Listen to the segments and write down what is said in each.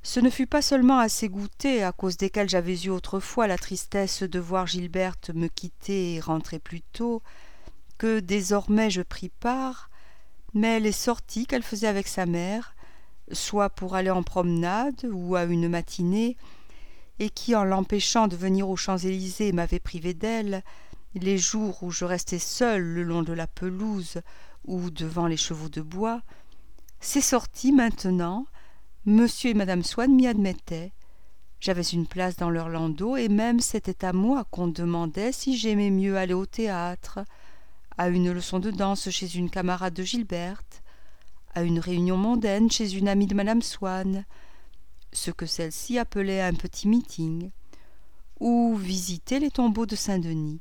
Ce ne fut pas seulement à ces goûters à cause desquels j'avais eu autrefois la tristesse de voir Gilberte me quitter et rentrer plus tôt, que désormais je pris part, mais les sorties qu'elle faisait avec sa mère, soit pour aller en promenade ou à une matinée, et qui, en l'empêchant de venir aux Champs-Élysées, m'avaient privé d'elle, les jours où je restais seul le long de la pelouse ou devant les chevaux de bois, ces sorties maintenant, monsieur et madame Swann m'y admettaient. J'avais une place dans leur landau, et même c'était à moi qu'on demandait si j'aimais mieux aller au théâtre, à une leçon de danse chez une camarade de Gilberte, à une réunion mondaine chez une amie de madame Swann, ce que celle-ci appelait un petit meeting, ou visiter les tombeaux de Saint-Denis.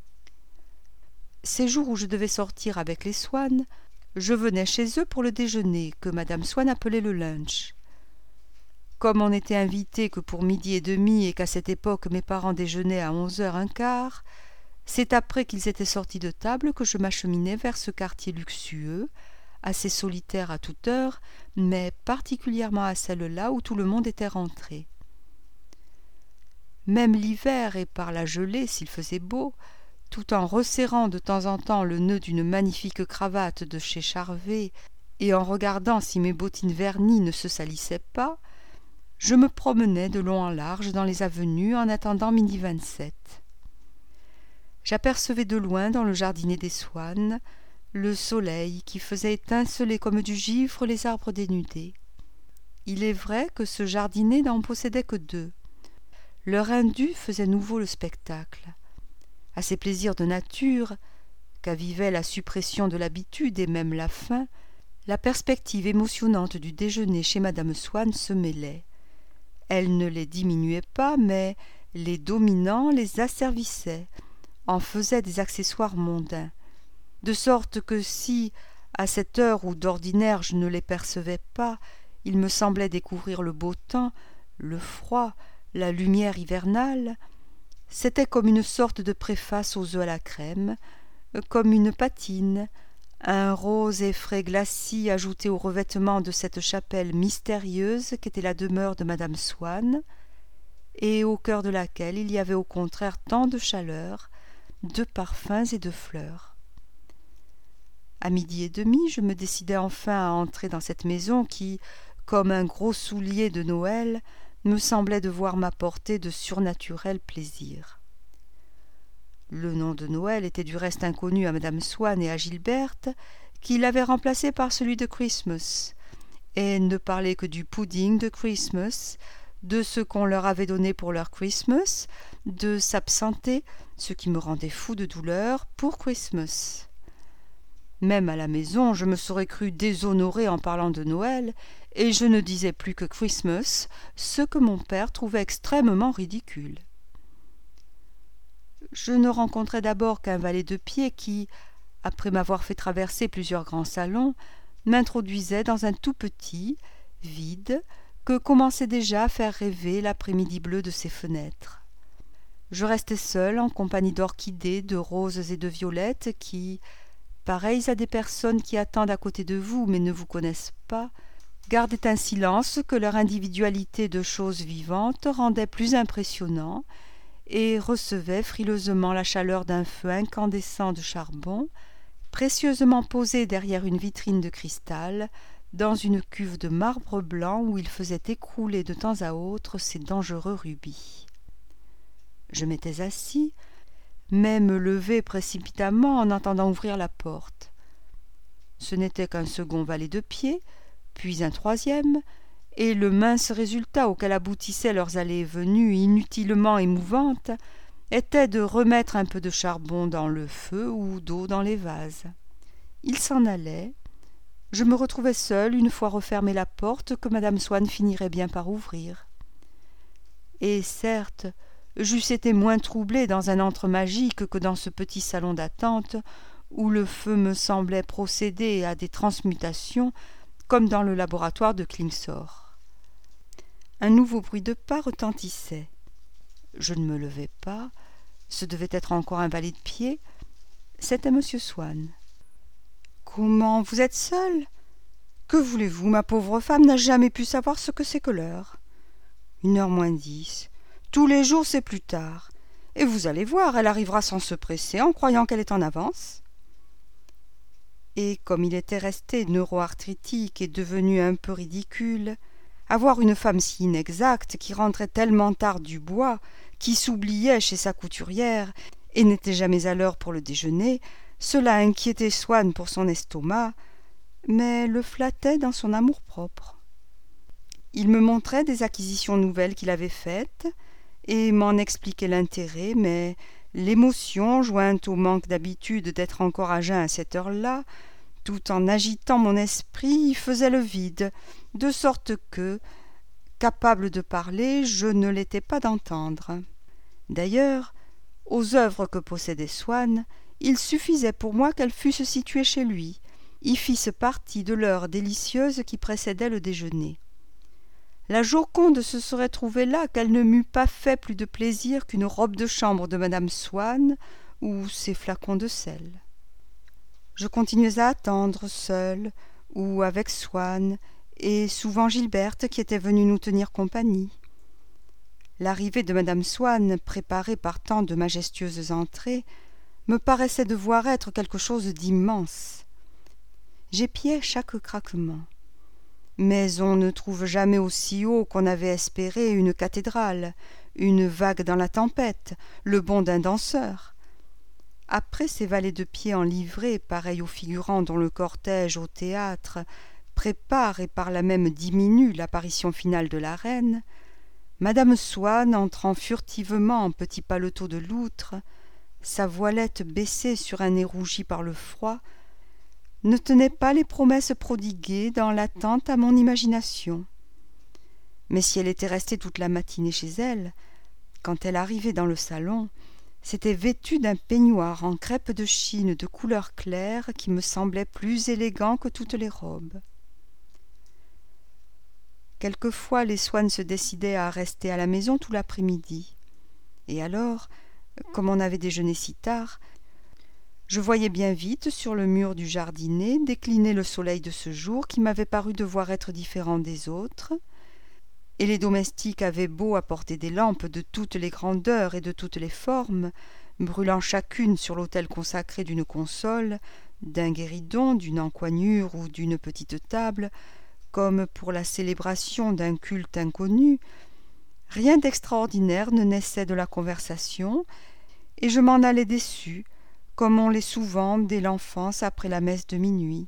Ces jours où je devais sortir avec les Swann, je venais chez eux pour le déjeuner, que madame Swann appelait le lunch. Comme on n'était invité que pour 12h30 et qu'à cette époque mes parents déjeunaient à 11h15, c'est après qu'ils étaient sortis de table que je m'acheminais vers ce quartier luxueux, assez solitaire à toute heure, mais particulièrement à celle-là où tout le monde était rentré. Même l'hiver et par la gelée, s'il faisait beau, tout en resserrant de temps en temps le nœud d'une magnifique cravate de chez Charvet et en regardant si mes bottines vernies ne se salissaient pas, je me promenais de long en large dans les avenues en attendant midi 27. J'apercevais de loin dans le jardinet des Swann le soleil qui faisait étinceler comme du givre les arbres dénudés. Il est vrai que ce jardinet n'en possédait que 2. Leur indu faisait nouveau le spectacle. À ces plaisirs de nature, qu'avivait la suppression de l'habitude et même la faim, la perspective émotionnante du déjeuner chez madame Swann se mêlait. Elle ne les diminuait pas, mais les dominant les asservissait, en faisait des accessoires mondains, de sorte que si, à cette heure où d'ordinaire je ne les percevais pas, il me semblait découvrir le beau temps, le froid, la lumière hivernale, c'était comme une sorte de préface aux œufs à la crème, comme une patine, un rose et frais glacis ajouté au revêtement de cette chapelle mystérieuse qu'était la demeure de madame Swann, et au cœur de laquelle il y avait au contraire tant de chaleur, de parfums et de fleurs. À 12h30, je me décidai enfin à entrer dans cette maison qui, comme un gros soulier de Noël, me semblait devoir m'apporter de surnaturels plaisirs. Le nom de Noël était du reste inconnu à madame Swann et à Gilberte, qui l'avaient remplacé par celui de Christmas, et ne parlaient que du pudding de Christmas, de ce qu'on leur avait donné pour leur Christmas, de s'absenter, ce qui me rendait fou de douleur, pour Christmas. Même à la maison, je me serais cru déshonorée en parlant de Noël, et je ne disais plus que Christmas, ce que mon père trouvait extrêmement ridicule. Je ne rencontrai d'abord qu'un valet de pied qui, après m'avoir fait traverser plusieurs grands salons, m'introduisait dans un tout petit, vide, que commençait déjà à faire rêver l'après-midi bleu de ses fenêtres. Je restai seule en compagnie d'orchidées, de roses et de violettes qui, pareilles à des personnes qui attendent à côté de vous mais ne vous connaissent pas, gardaient un silence que leur individualité de choses vivantes rendait plus impressionnant et recevaient frileusement la chaleur d'un feu incandescent de charbon, précieusement posé derrière une vitrine de cristal, dans une cuve de marbre blanc où il faisait écrouler de temps à autre ces dangereux rubis. Je m'étais assis, mais me levai précipitamment en entendant ouvrir la porte. Ce n'était qu'un second valet de pied, puis un troisième, et le mince résultat auquel aboutissaient leurs allées et venues inutilement émouvantes était de remettre un peu de charbon dans le feu ou d'eau dans les vases. Ils s'en allaient. Je me retrouvai seule une fois refermée la porte que madame Swann finirait bien par ouvrir. Et certes, j'eusse été moins troublée dans un antre magique que dans ce petit salon d'attente où le feu me semblait procéder à des transmutations comme dans le laboratoire de Klingsor. Un nouveau bruit de pas retentissait. Je ne me levai pas. Ce devait être encore un valet de pied. C'était monsieur Swann. « Comment, vous êtes seule ? Que voulez-vous, ma pauvre femme n'a jamais pu savoir ce que c'est que l'heure. 1h moins 10. Tous les jours, c'est plus tard. Et vous allez voir, elle arrivera sans se presser, en croyant qu'elle est en avance. » Et comme il était resté neuro-arthritique et devenu un peu ridicule, avoir une femme si inexacte, qui rentrait tellement tard du bois, qui s'oubliait chez sa couturière et n'était jamais à l'heure pour le déjeuner, cela inquiétait Swann pour son estomac, mais le flattait dans son amour-propre. Il me montrait des acquisitions nouvelles qu'il avait faites et m'en expliquait l'intérêt, mais l'émotion, jointe au manque d'habitude d'être encore à jeun à cette heure-là, tout en agitant mon esprit, faisait le vide, de sorte que, capable de parler, je ne l'étais pas d'entendre. D'ailleurs, aux œuvres que possédait Swann, il suffisait pour moi qu'elles fussent situées chez lui, y fissent partie de l'heure délicieuse qui précédait le déjeuner. La Joconde se serait trouvée là qu'elle ne m'eût pas fait plus de plaisir qu'une robe de chambre de madame Swann ou ses flacons de sel. Je continuais à attendre, seule ou avec Swann, et souvent Gilberte qui était venue nous tenir compagnie. L'arrivée de madame Swann, préparée par tant de majestueuses entrées, me paraissait devoir être quelque chose d'immense. J'épiais chaque craquement. Mais on ne trouve jamais aussi haut qu'on avait espéré une cathédrale, une vague dans la tempête, le bond d'un danseur. Après ces valets de pied en livrée, pareils aux figurants dont le cortège au théâtre prépare et par là même diminue l'apparition finale de la reine, madame Swann, entrant furtivement en petit paletot de loutre, sa voilette baissée sur un nez rougi par le froid, ne tenait pas les promesses prodiguées dans l'attente à mon imagination. Mais si elle était restée toute la matinée chez elle, quand elle arrivait dans le salon, c'était vêtue d'un peignoir en crêpe de Chine de couleur claire qui me semblait plus élégant que toutes les robes. Quelquefois les Swann se décidaient à rester à la maison tout l'après-midi. Et alors, comme on avait déjeuné si tard, je voyais bien vite sur le mur du jardinet décliner le soleil de ce jour qui m'avait paru devoir être différent des autres, et les domestiques avaient beau apporter des lampes de toutes les grandeurs et de toutes les formes, brûlant chacune sur l'autel consacré d'une console, d'un guéridon, d'une encoignure ou d'une petite table, comme pour la célébration d'un culte inconnu, rien d'extraordinaire ne naissait de la conversation, et je m'en allais déçue, comme on l'est souvent dès l'enfance après la messe de minuit.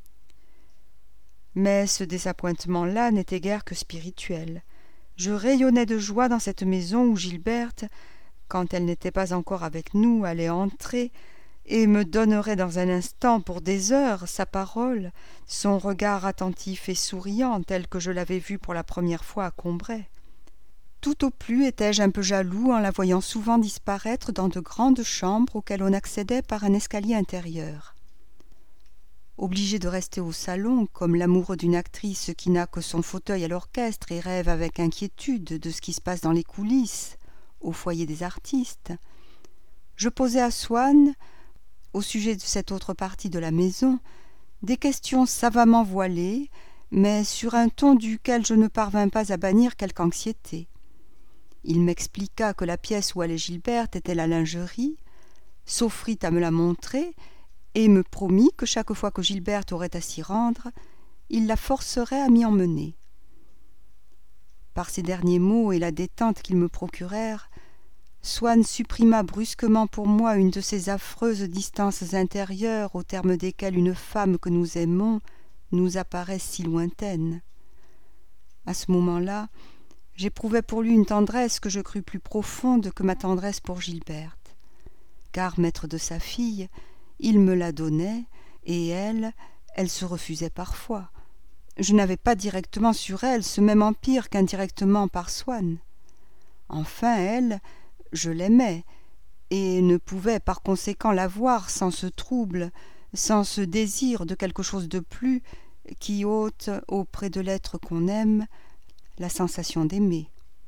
Mais ce désappointement-là n'était guère que spirituel. Je rayonnais de joie dans cette maison où Gilberte, quand elle n'était pas encore avec nous, allait entrer et me donnerait dans un instant, pour des heures, sa parole, son regard attentif et souriant tel que je l'avais vu pour la première fois à Combray. Tout au plus étais-je un peu jaloux en la voyant souvent disparaître dans de grandes chambres auxquelles on accédait par un escalier intérieur. Obligé de rester au salon, comme l'amoureux d'une actrice qui n'a que son fauteuil à l'orchestre et rêve avec inquiétude de ce qui se passe dans les coulisses, au foyer des artistes, je posais à Swann, au sujet de cette autre partie de la maison, des questions savamment voilées, mais sur un ton duquel je ne parvins pas à bannir quelque anxiété. Il m'expliqua que la pièce où allait Gilberte était la lingerie, s'offrit à me la montrer, et me promit que chaque fois que Gilberte aurait à s'y rendre, il la forcerait à m'y emmener. Par ces derniers mots et la détente qu'ils me procurèrent, Swann supprima brusquement pour moi une de ces affreuses distances intérieures au terme desquelles une femme que nous aimons nous apparaît si lointaine. À ce moment-là, j'éprouvais pour lui une tendresse que je crus plus profonde que ma tendresse pour Gilberte, car maître de sa fille, il me la donnait, et elle se refusait parfois. Je n'avais pas directement sur elle ce même empire qu'indirectement par Swann. Enfin, elle, je l'aimais, et ne pouvais par conséquent la voir sans ce trouble, sans ce désir de quelque chose de plus qui ôte auprès de l'être qu'on aime la sensation d'aimer.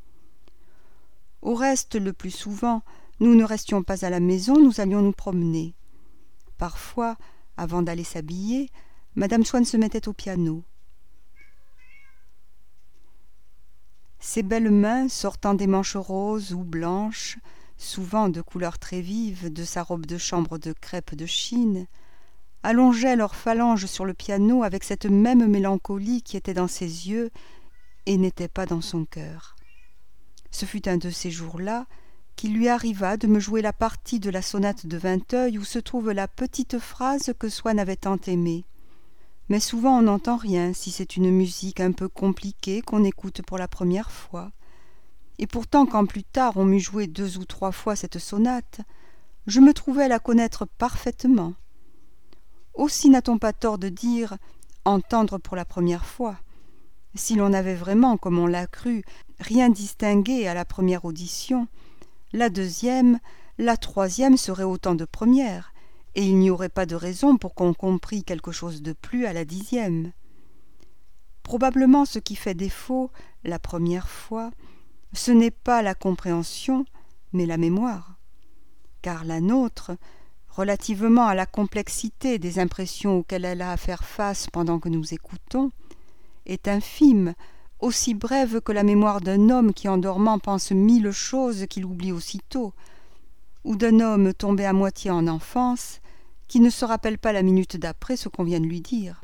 Au reste, le plus souvent, nous ne restions pas à la maison, nous allions nous promener. Parfois, avant d'aller s'habiller, madame Swann se mettait au piano. Ses belles mains, sortant des manches roses ou blanches, souvent de couleurs très vives, de sa robe de chambre de crêpe de Chine, allongeaient leurs phalanges sur le piano avec cette même mélancolie qui était dans ses yeux et n'était pas dans son cœur. Ce fut un de ces jours-là qu'il lui arriva de me jouer la partie de la sonate de Vinteuil où se trouve la petite phrase que Swann avait tant aimée. Mais souvent on n'entend rien si c'est une musique un peu compliquée qu'on écoute pour la première fois. Et pourtant, quand plus tard on m'eut joué 2 ou 3 fois cette sonate, je me trouvais la connaître parfaitement. Aussi n'a-t-on pas tort de dire « entendre pour la première fois ». Si l'on avait vraiment, comme on l'a cru, rien distingué à la première audition, la deuxième, la troisième seraient autant de premières, et il n'y aurait pas de raison pour qu'on comprît quelque chose de plus à la 10e. Probablement ce qui fait défaut, la première fois, ce n'est pas la compréhension, mais la mémoire. Car la nôtre, relativement à la complexité des impressions auxquelles elle a à faire face pendant que nous écoutons, est infime, aussi brève que la mémoire d'un homme qui en dormant pense 1000 choses qu'il oublie aussitôt, ou d'un homme tombé à moitié en enfance, qui ne se rappelle pas la minute d'après ce qu'on vient de lui dire.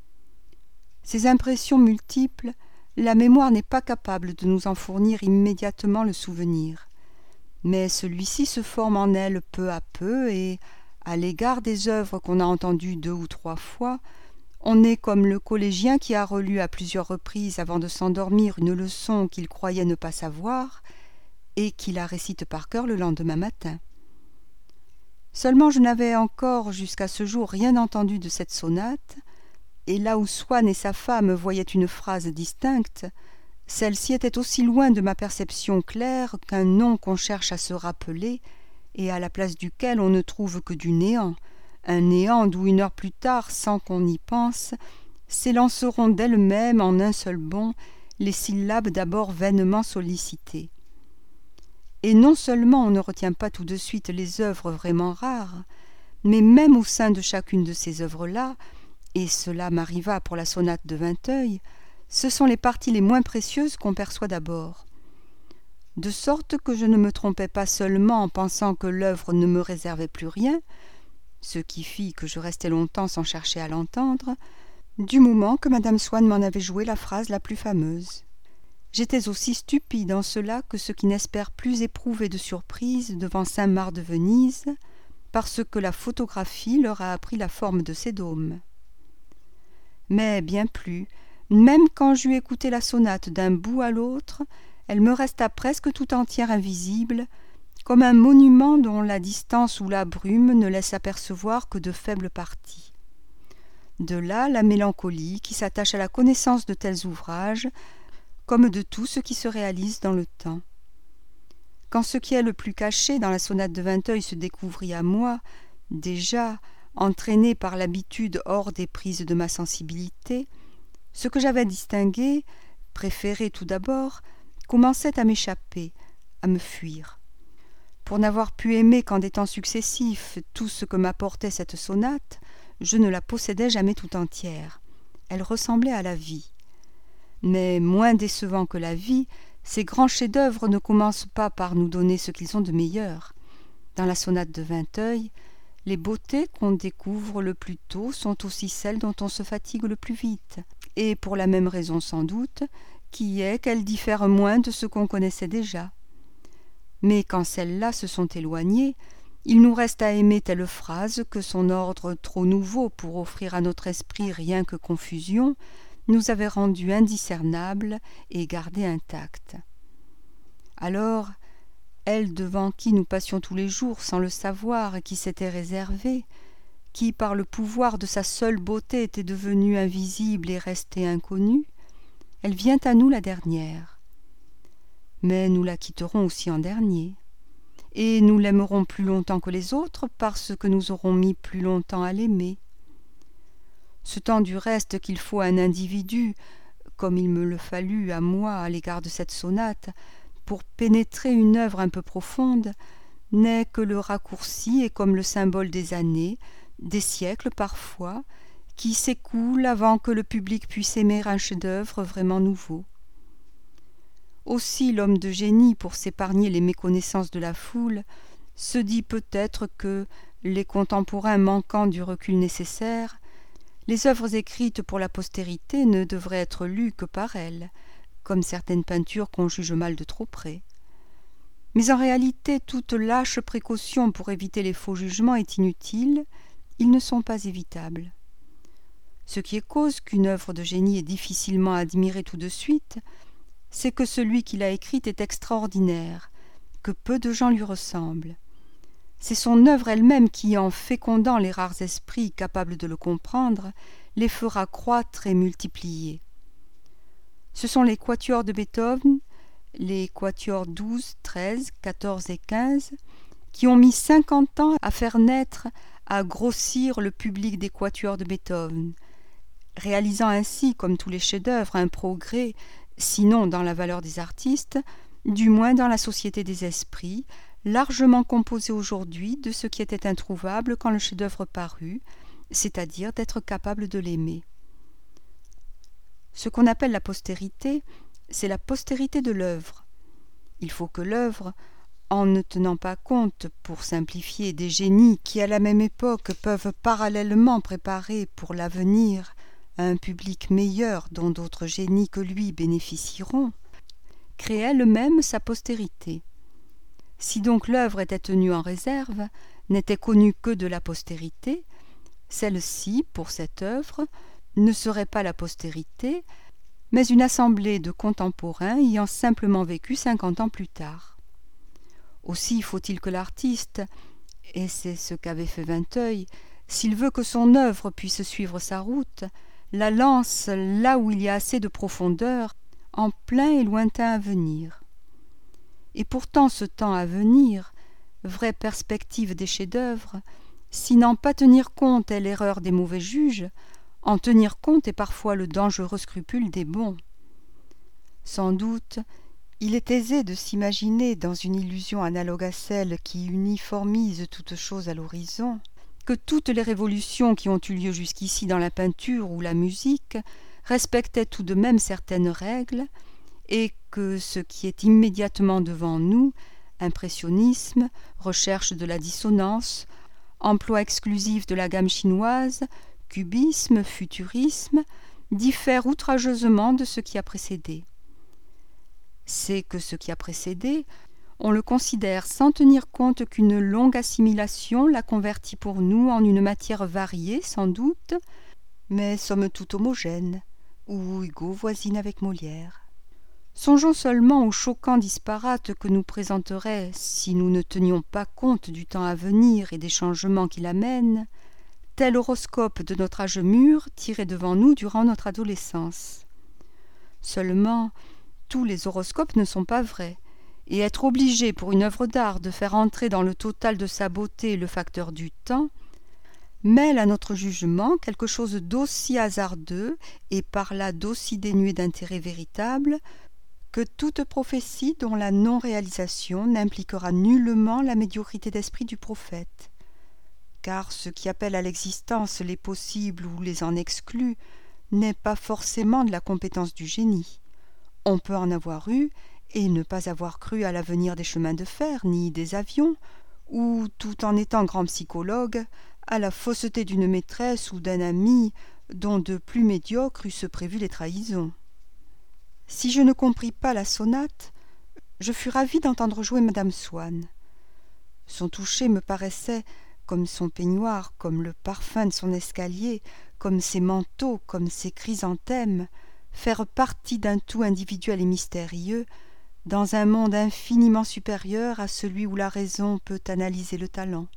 Ces impressions multiples, la mémoire n'est pas capable de nous en fournir immédiatement le souvenir, mais celui-ci se forme en elle peu à peu et, à l'égard des œuvres qu'on a entendues 2 ou 3 fois, on est comme le collégien qui a relu à plusieurs reprises avant de s'endormir une leçon qu'il croyait ne pas savoir et qui la récite par cœur le lendemain matin. Seulement je n'avais encore jusqu'à ce jour rien entendu de cette sonate, et là où Swann et sa femme voyaient une phrase distincte, celle-ci était aussi loin de ma perception claire qu'un nom qu'on cherche à se rappeler et à la place duquel on ne trouve que du néant, un néant d'où 1 heure plus tard, sans qu'on y pense, s'élanceront d'elles-mêmes en un seul bond les syllabes d'abord vainement sollicitées. Et non seulement on ne retient pas tout de suite les œuvres vraiment rares, mais même au sein de chacune de ces œuvres-là, et cela m'arriva pour la sonate de Vinteuil, ce sont les parties les moins précieuses qu'on perçoit d'abord. De sorte que je ne me trompais pas seulement en pensant que l'œuvre ne me réservait plus rien, ce qui fit que je restai longtemps sans chercher à l'entendre, du moment que madame Swann m'en avait joué la phrase la plus fameuse. J'étais aussi stupide en cela que ceux qui n'espèrent plus éprouver de surprise devant Saint-Marc de Venise, parce que la photographie leur a appris la forme de ces dômes. Mais bien plus, même quand j'eus écouté la sonate d'un bout à l'autre, elle me resta presque tout entière invisible, comme un monument dont la distance ou la brume ne laisse apercevoir que de faibles parties. De là la mélancolie qui s'attache à la connaissance de tels ouvrages, comme de tout ce qui se réalise dans le temps. Quand ce qui est le plus caché dans la sonate de Vinteuil se découvrit à moi, déjà, entraîné par l'habitude hors des prises de ma sensibilité, ce que j'avais distingué, préféré tout d'abord, commençait à m'échapper, à me fuir. Pour n'avoir pu aimer qu'en des temps successifs tout ce que m'apportait cette sonate, je ne la possédais jamais tout entière. Elle ressemblait à la vie. Mais moins décevant que la vie, ces grands chefs-d'œuvre ne commencent pas par nous donner ce qu'ils ont de meilleur. Dans la sonate de Vinteuil, les beautés qu'on découvre le plus tôt sont aussi celles dont on se fatigue le plus vite, et pour la même raison sans doute, qui est qu'elles diffèrent moins de ce qu'on connaissait déjà. Mais quand celles-là se sont éloignées, il nous reste à aimer telle phrase que son ordre trop nouveau pour offrir à notre esprit rien que confusion nous avait rendue indiscernable et gardée intacte. Alors, elle devant qui nous passions tous les jours sans le savoir et qui s'était réservée, qui par le pouvoir de sa seule beauté était devenue invisible et restée inconnue, elle vient à nous la dernière. Mais nous la quitterons aussi en dernier, et nous l'aimerons plus longtemps que les autres parce que nous aurons mis plus longtemps à l'aimer. Ce temps du reste qu'il faut à un individu, comme il me le fallut à moi à l'égard de cette sonate, pour pénétrer une œuvre un peu profonde, n'est que le raccourci et comme le symbole des années, des siècles parfois, qui s'écoulent avant que le public puisse aimer un chef-d'œuvre vraiment nouveau. Aussi l'homme de génie, pour s'épargner les méconnaissances de la foule, se dit peut-être que, les contemporains manquant du recul nécessaire, les œuvres écrites pour la postérité ne devraient être lues que par elles, comme certaines peintures qu'on juge mal de trop près. Mais en réalité, toute lâche précaution pour éviter les faux jugements est inutile, ils ne sont pas évitables. Ce qui est cause qu'une œuvre de génie est difficilement admirée tout de suite, c'est que celui qui l'a écrite est extraordinaire, que peu de gens lui ressemblent. C'est son œuvre elle-même qui, en fécondant les rares esprits capables de le comprendre, les fera croître et multiplier. Ce sont les quatuors de Beethoven, les quatuors 12, 13, 14 et 15, qui ont mis 50 ans à faire naître, à grossir le public des quatuors de Beethoven, réalisant ainsi, comme tous les chefs-d'œuvre, un progrès, sinon dans la valeur des artistes, du moins dans la société des esprits, largement composée aujourd'hui de ce qui était introuvable quand le chef-d'œuvre parut, c'est-à-dire d'être capable de l'aimer. Ce qu'on appelle la postérité, c'est la postérité de l'œuvre. Il faut que l'œuvre, en ne tenant pas compte, pour simplifier, des génies qui à la même époque peuvent parallèlement préparer pour l'avenir un public meilleur dont d'autres génies que lui bénéficieront, crée elle-même sa postérité. Si donc l'œuvre était tenue en réserve, n'était connue que de la postérité, celle-ci, pour cette œuvre, ne serait pas la postérité, mais une assemblée de contemporains ayant simplement vécu 50 ans plus tard. Aussi faut-il que l'artiste, et c'est ce qu'avait fait Vinteuil, s'il veut que son œuvre puisse suivre sa route, la lance là où il y a assez de profondeur, en plein et lointain avenir. Et pourtant ce temps à venir, vraie perspective des chefs-d'œuvre, si n'en pas tenir compte est l'erreur des mauvais juges, en tenir compte est parfois le dangereux scrupule des bons. Sans doute, il est aisé de s'imaginer dans une illusion analogue à celle qui uniformise toute chose à l'horizon, que toutes les révolutions qui ont eu lieu jusqu'ici dans la peinture ou la musique respectaient tout de même certaines règles, et que ce qui est immédiatement devant nous, impressionnisme, recherche de la dissonance, emploi exclusif de la gamme chinoise, cubisme, futurisme, diffère outrageusement de ce qui a précédé. C'est que ce qui a précédé, on le considère sans tenir compte qu'une longue assimilation l'a converti pour nous en une matière variée, sans doute, mais somme toute homogène, où Hugo voisine avec Molière. Songeons seulement aux choquants disparates que nous présenterait, si nous ne tenions pas compte du temps à venir et des changements qui l'amènent, tel horoscope de notre âge mûr tiré devant nous durant notre adolescence. Seulement, tous les horoscopes ne sont pas vrais, et être obligé pour une œuvre d'art de faire entrer dans le total de sa beauté le facteur du temps, mêle à notre jugement quelque chose d'aussi hasardeux et par là d'aussi dénué d'intérêt véritable que toute prophétie dont la non-réalisation n'impliquera nullement la médiocrité d'esprit du prophète. Car ce qui appelle à l'existence les possibles ou les en exclut n'est pas forcément de la compétence du génie. On peut en avoir eu et ne pas avoir cru à l'avenir des chemins de fer ni des avions, ou, tout en étant grand psychologue, à la fausseté d'une maîtresse ou d'un ami dont de plus médiocres eussent prévu les trahisons. Si je ne compris pas la sonate, je fus ravi d'entendre jouer madame Swann. Son toucher me paraissait, comme son peignoir, comme le parfum de son escalier, comme ses manteaux, comme ses chrysanthèmes, faire partie d'un tout individuel et mystérieux, dans un monde infiniment supérieur à celui où la raison peut analyser le talent.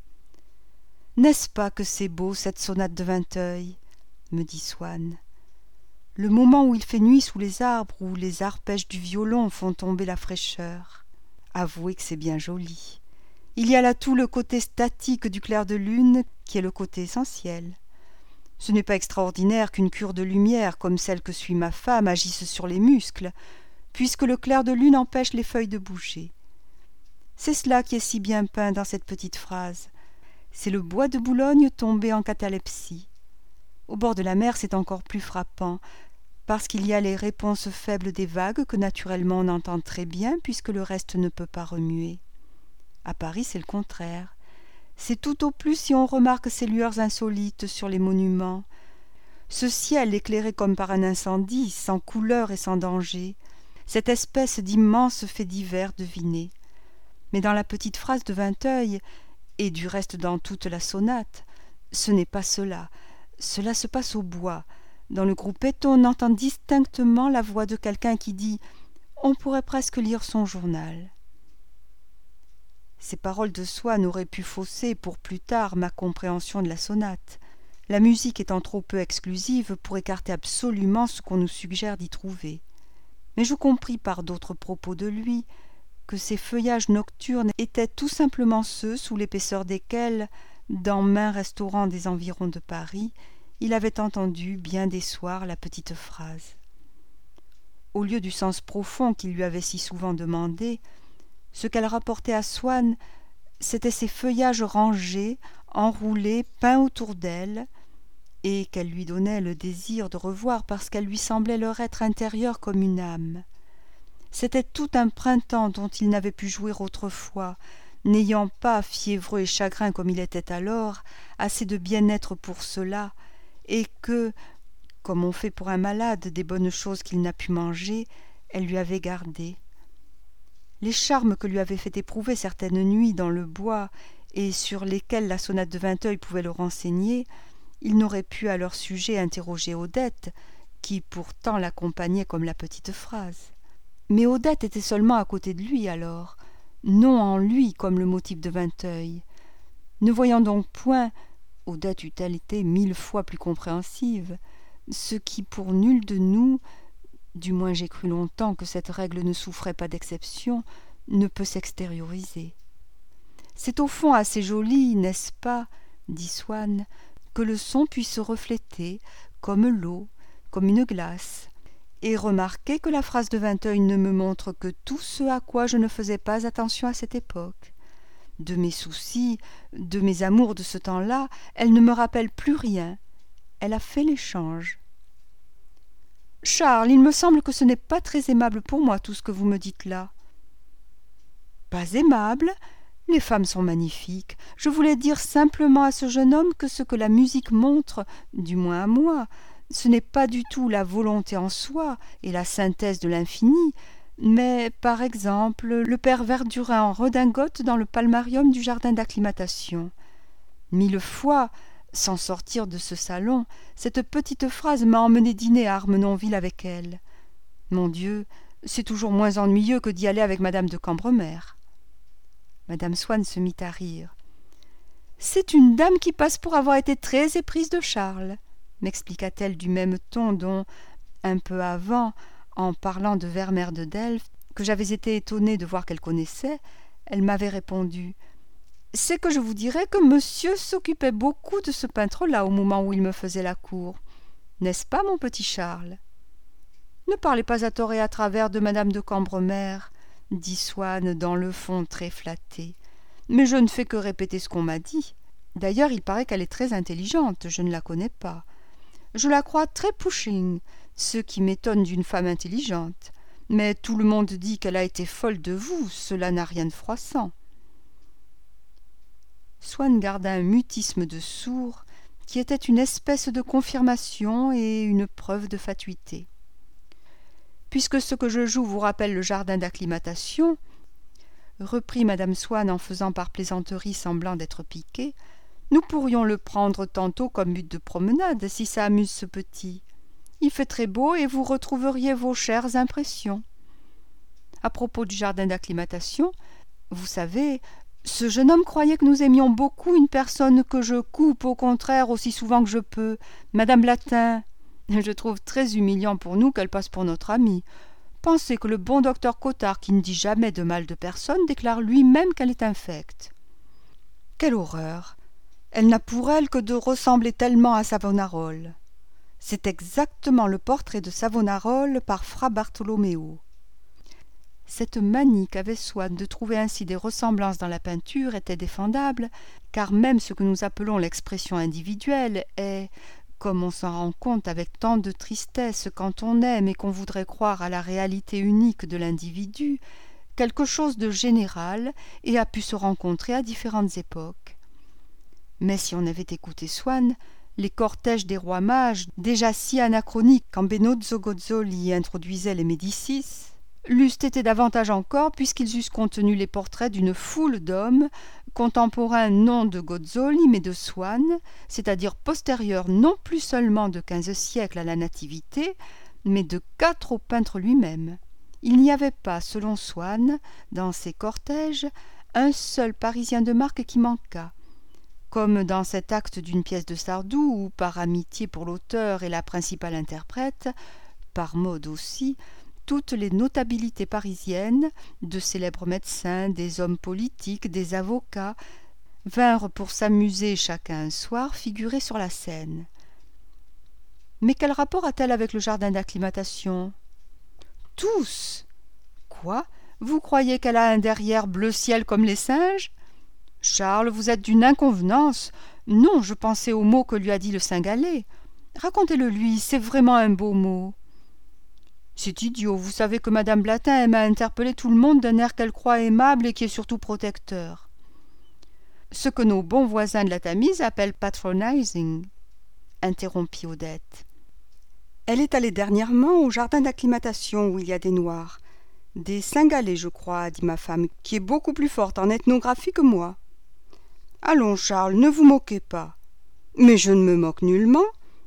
« N'est-ce pas que c'est beau, cette sonate de Vinteuil ?» me dit Swann. « Le moment où il fait nuit sous les arbres, où les arpèges du violon font tomber la fraîcheur. Avouez que c'est bien joli. Il y a là tout le côté statique du clair de lune qui est le côté essentiel. Ce n'est pas extraordinaire qu'une cure de lumière comme celle que suit ma femme agisse sur les muscles, puisque le clair de lune empêche les feuilles de bouger. C'est cela qui est si bien peint dans cette petite phrase. C'est le bois de Boulogne tombé en catalepsie. Au bord de la mer, c'est encore plus frappant, parce qu'il y a les réponses faibles des vagues que naturellement on entend très bien puisque le reste ne peut pas remuer. À Paris, c'est le contraire. C'est tout au plus si on remarque ces lueurs insolites sur les monuments. Ce ciel éclairé comme par un incendie, sans couleur et sans danger, cette espèce d'immense fait divers deviné. Mais dans la petite phrase de Vinteuil, et du reste dans toute la sonate, ce n'est pas cela. Cela se passe au bois. Dans le groupetto, on entend distinctement la voix de quelqu'un qui dit « On pourrait presque lire son journal ». Ces paroles de Swann auraient pu fausser pour plus tard ma compréhension de la sonate, la musique étant trop peu exclusive pour écarter absolument ce qu'on nous suggère d'y trouver. Mais je compris par d'autres propos de lui que ces feuillages nocturnes étaient tout simplement ceux sous l'épaisseur desquels, dans maints restaurants des environs de Paris, il avait entendu bien des soirs la petite phrase. Au lieu du sens profond qu'il lui avait si souvent demandé, ce qu'elle rapportait à Swann, c'étaient ces feuillages rangés, enroulés, peints autour d'elle, et qu'elle lui donnait le désir de revoir parce qu'elle lui semblait leur être intérieure comme une âme. C'était tout un printemps dont il n'avait pu jouir autrefois, n'ayant pas, fiévreux et chagrin comme il était alors, assez de bien-être pour cela, et que, comme on fait pour un malade des bonnes choses qu'il n'a pu manger, elle lui avait gardées. Les charmes que lui avait fait éprouver certaines nuits dans le bois, et sur lesquels la sonate de Vinteuil pouvait le renseigner, il n'aurait pu à leur sujet interroger Odette, qui pourtant l'accompagnait comme la petite phrase. Mais Odette était seulement à côté de lui alors, non en lui comme le motif de Vinteuil. Ne voyant donc point, Odette eût-elle été 1000 fois plus compréhensive, ce qui pour nul de nous, du moins j'ai cru longtemps que cette règle ne souffrait pas d'exception, ne peut s'extérioriser. C'est au fond assez joli, n'est-ce pas, dit Swann, que le son puisse se refléter, comme l'eau, comme une glace. Et remarquez que la phrase de Vinteuil ne me montre que tout ce à quoi je ne faisais pas attention à cette époque. De mes soucis, de mes amours de ce temps-là, elle ne me rappelle plus rien. Elle a fait l'échange. « Charles, il me semble que ce n'est pas très aimable pour moi tout ce que vous me dites là. »« Pas aimable ? Les femmes sont magnifiques. Je voulais dire simplement à ce jeune homme que ce que la musique montre, du moins à moi, ce n'est pas du tout la volonté en soi et la synthèse de l'infini, mais, par exemple, le père Verdurin en redingote dans le palmarium du jardin d'acclimatation. 1000 fois, sans sortir de ce salon, cette petite phrase m'a emmené dîner à Armenonville avec elle. Mon Dieu, c'est toujours moins ennuyeux que d'y aller avec madame de Cambremer. » Madame Swann se mit à rire. « C'est une dame qui passe pour avoir été très éprise de Charles, » m'expliqua-t-elle du même ton dont, un peu avant, en parlant de Vermeer de Delft, que j'avais été étonnée de voir qu'elle connaissait, elle m'avait répondu « C'est que je vous dirais que monsieur s'occupait beaucoup de ce peintre-là au moment où il me faisait la cour. N'est-ce pas, mon petit Charles ?»« Ne parlez pas à tort et à travers de madame de Cambremer, » dit Swann dans le fond très flatté. « Mais je ne fais que répéter ce qu'on m'a dit. D'ailleurs, il paraît qu'elle est très intelligente, je ne la connais pas. Je la crois très pushing, ce qui m'étonne d'une femme intelligente. Mais tout le monde dit qu'elle a été folle de vous, cela n'a rien de froissant. » Swann garda un mutisme de sourd qui était une espèce de confirmation et une preuve de fatuité. « Puisque ce que je joue vous rappelle le jardin d'acclimatation, » reprit madame Swann en faisant par plaisanterie semblant d'être piquée, « nous pourrions le prendre tantôt comme but de promenade, si ça amuse ce petit. Il fait très beau et vous retrouveriez vos chères impressions. À propos du jardin d'acclimatation, vous savez, ce jeune homme croyait que nous aimions beaucoup une personne que je coupe au contraire aussi souvent que je peux, madame Blatin. Je trouve très humiliant pour nous qu'elle passe pour notre amie. Pensez que le bon docteur Cottard, qui ne dit jamais de mal de personne, déclare lui-même qu'elle est infecte. Quelle horreur! Elle n'a pour elle que de ressembler tellement à Savonarole. C'est exactement le portrait de Savonarole par Fra Bartolomeo. » Cette manie qu'avait Swann de trouver ainsi des ressemblances dans la peinture était défendable, car même ce que nous appelons l'expression individuelle est, comme on s'en rend compte avec tant de tristesse quand on aime et qu'on voudrait croire à la réalité unique de l'individu, quelque chose de général et a pu se rencontrer à différentes époques. Mais si on avait écouté Swann, les cortèges des rois mages, déjà si anachroniques quand Benozzo Gozzoli introduisait les Médicis, l'eussent été davantage encore puisqu'ils eussent contenu les portraits d'une foule d'hommes, contemporains non de Gozzoli mais de Swann, c'est-à-dire postérieurs non plus seulement de 15 siècles à la Nativité, mais de 4 au peintre lui-même. Il n'y avait pas, selon Swann, dans ces cortèges, un seul Parisien de marque qui manquât. Comme dans cet acte d'une pièce de Sardou où, par amitié pour l'auteur et la principale interprète, par mode aussi, toutes les notabilités parisiennes, de célèbres médecins, des hommes politiques, des avocats, vinrent pour s'amuser chacun un soir figurer sur la scène. Mais quel rapport a-t-elle avec le jardin d'acclimatation ? Tous. Quoi ? Vous croyez qu'elle a un derrière bleu ciel comme les singes ? Charles, vous êtes d'une inconvenance. Non, je pensais au mot que lui a dit le Cingalais. Racontez-le lui, c'est vraiment un beau mot. C'est idiot, vous savez que madame Blatin aime à interpeller tout le monde d'un air qu'elle croit aimable et qui est surtout protecteur. Ce que nos bons voisins de la Tamise appellent patronizing, interrompit Odette. Elle est allée dernièrement au jardin d'acclimatation où il y a des Noirs. Des Cingalais, je crois, dit ma femme, qui est beaucoup plus forte en ethnographie que moi. Allons, Charles, ne vous moquez pas. Mais je ne me moque nullement.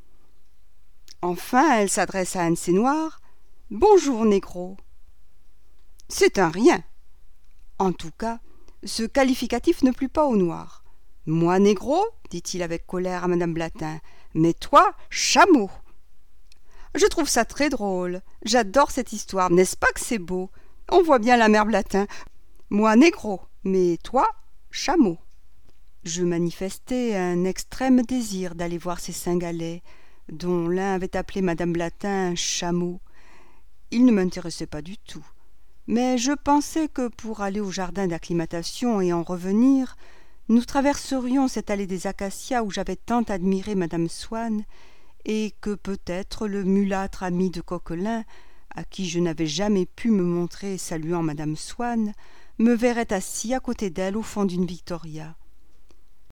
Enfin, elle s'adresse à un de ces Noirs. Bonjour, négro. C'est un rien. En tout cas, ce qualificatif ne plut pas aux Noirs. Moi, négro, dit-il avec colère à madame Blatin, mais toi, chameau. Je trouve ça très drôle. J'adore cette histoire. N'est-ce pas que c'est beau ? On voit bien la mère Blatin. Moi, négro, mais toi, chameau. Je manifestai un extrême désir d'aller voir ces Cingalais, dont l'un avait appelé madame Blatin chameau. Il ne m'intéressait pas du tout. Mais je pensais que pour aller au jardin d'acclimatation et en revenir, nous traverserions cette allée des acacias où j'avais tant admiré madame Swann, et que peut-être le mulâtre ami de Coquelin, à qui je n'avais jamais pu me montrer saluant madame Swann, me verrait assis à côté d'elle au fond d'une victoria.